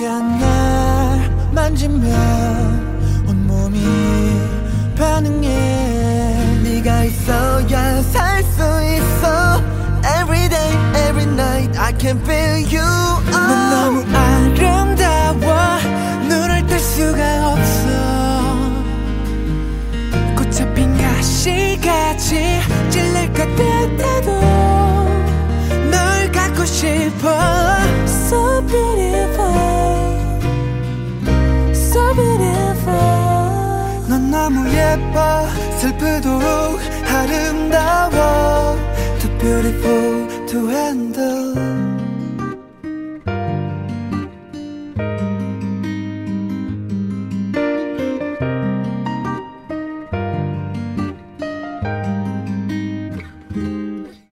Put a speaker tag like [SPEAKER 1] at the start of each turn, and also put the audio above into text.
[SPEAKER 1] 네가 날 만지면 온몸이 반응해. 네가 있어야 살 수 있어. Every day, every night I can feel you. 넌 너무 아름다워. 눈을 뗄 수가 없어. 꽃잡힌 가시같이 찔릴 것 같아도 널 갖고 싶어. So beautiful, so beautiful. 넌 너무 예뻐. 슬프도록 아름다워. Too beautiful to handle.